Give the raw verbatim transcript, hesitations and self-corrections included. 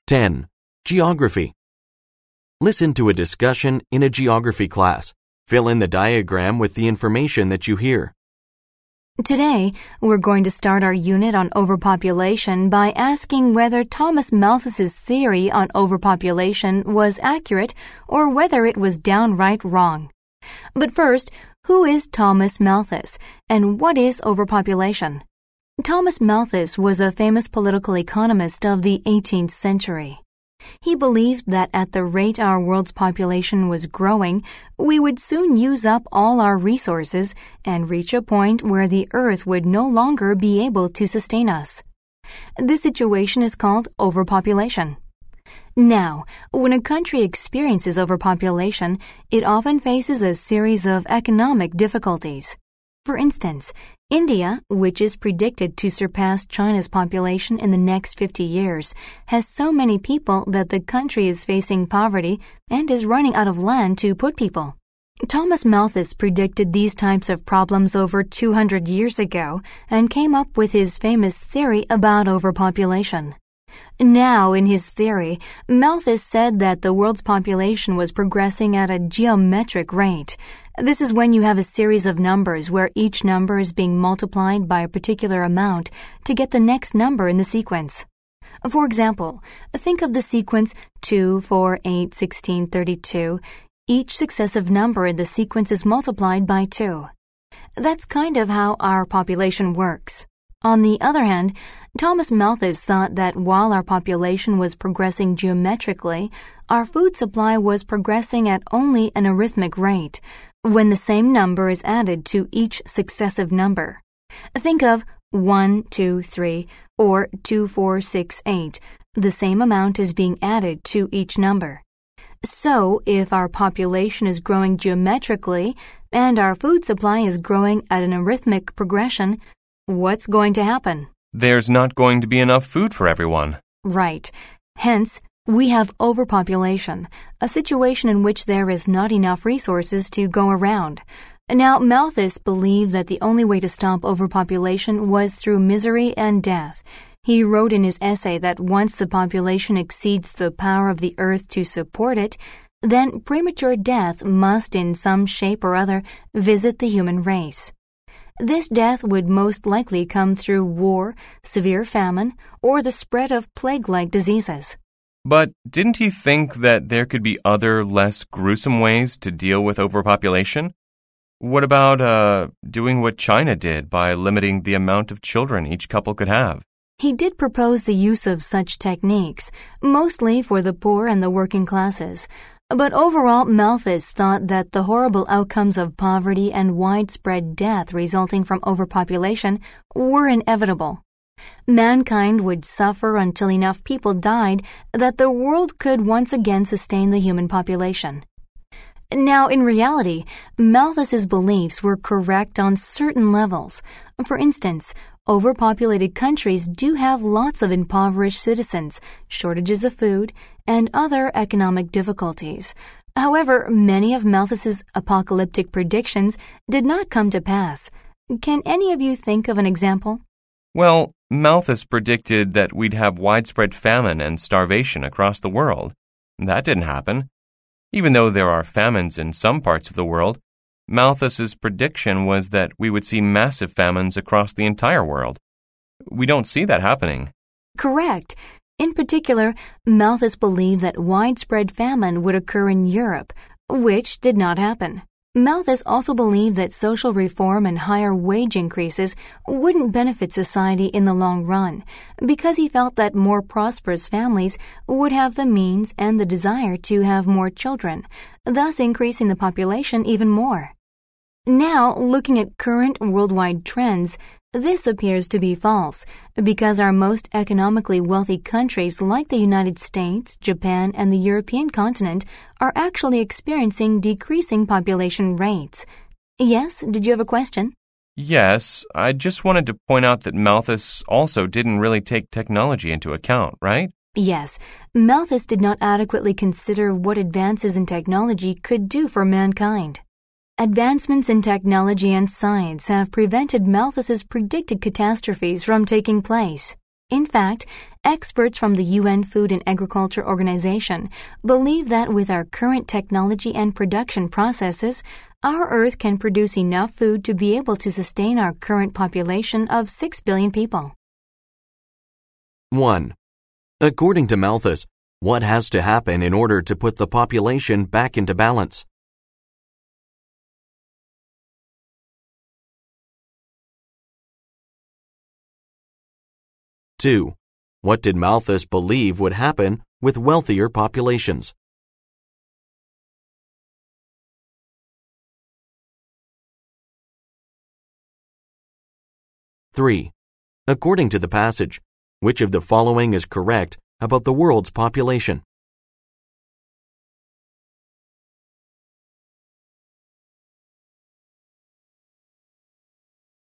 ten. Geography. Listen to a discussion in a geography class. Fill in the diagram with the information that you hear. Today, we're going to start our unit on overpopulation by asking whether Thomas Malthus's theory on overpopulation was accurate or whether it was downright wrong. But first, who is Thomas Malthus, and what is overpopulation? Thomas Malthus was a famous political economist of the eighteenth century. He believed that at the rate our world's population was growing, we would soon use up all our resources and reach a point where the earth would no longer be able to sustain us. This situation is called overpopulation. Now, when a country experiences overpopulation, it often faces a series of economic difficulties. For instance, India, which is predicted to surpass China's population in the next fifty years, has so many people that the country is facing poverty and is running out of land to put people. Thomas Malthus predicted these types of problems over two hundred years ago and came up with his famous theory about overpopulation. Now, in his theory, Malthus said that the world's population was progressing at a geometric rate. This is when you have a series of numbers where each number is being multiplied by a particular amount to get the next number in the sequence. For example, think of the sequence two, four, eight, sixteen, thirty-two. Each successive number in the sequence is multiplied by two. That's kind of how our population works. On the other hand, Thomas Malthus thought that while our population was progressing geometrically, our food supply was progressing at only an arithmetic rate, when the same number is added to each successive number. Think of one, two, three, or two, four, six, eight. The same amount is being added to each number. So, if our population is growing geometrically and our food supply is growing at an arithmetic progression, what's going to happen? There's not going to be enough food for everyone. Right. Hence, we have overpopulation, a situation in which there is not enough resources to go around. Now, Malthus believed that the only way to stop overpopulation was through misery and death. He wrote in his essay that once the population exceeds the power of the earth to support it, then premature death must in some shape or other visit the human race. This death would most likely come through war, severe famine, or the spread of plague-like diseases. But didn't he think that there could be other, less gruesome ways to deal with overpopulation? What about uh, doing what China did by limiting the amount of children each couple could have? He did propose the use of such techniques, mostly for the poor and the working classes. But overall, Malthus thought that the horrible outcomes of poverty and widespread death resulting from overpopulation were inevitable. Mankind would suffer until enough people died that the world could once again sustain the human population. Now, in reality, Malthus's beliefs were correct on certain levels. For instance, overpopulated countries do have lots of impoverished citizens, shortages of food, and other economic difficulties. However, many of Malthus's apocalyptic predictions did not come to pass. Can any of you think of an example? Well, Malthus predicted that we'd have widespread famine and starvation across the world. That didn't happen. Even though there are famines in some parts of the world, Malthus's prediction was that we would see massive famines across the entire world. We don't see that happening. Correct. In particular, Malthus believed that widespread famine would occur in Europe, which did not happen. Malthus also believed that social reform and higher wage increases wouldn't benefit society in the long run, because he felt that more prosperous families would have the means and the desire to have more children, thus increasing the population even more. Now, looking at current worldwide trends, this appears to be false, because our most economically wealthy countries like the United States, Japan, and the European continent are actually experiencing decreasing population rates. Yes, did you have a question? Yes, I just wanted to point out that Malthus also didn't really take technology into account, right? Yes, Malthus did not adequately consider what advances in technology could do for mankind. Advancements in technology and science have prevented Malthus's predicted catastrophes from taking place. In fact, experts from the U N Food and Agriculture Organization believe that with our current technology and production processes, our Earth can produce enough food to be able to sustain our current population of six billion people. one. According to Malthus, what has to happen in order to put the population back into balance? two. What did Malthus believe would happen with wealthier populations? three. According to the passage, which of the following is correct about the world's population?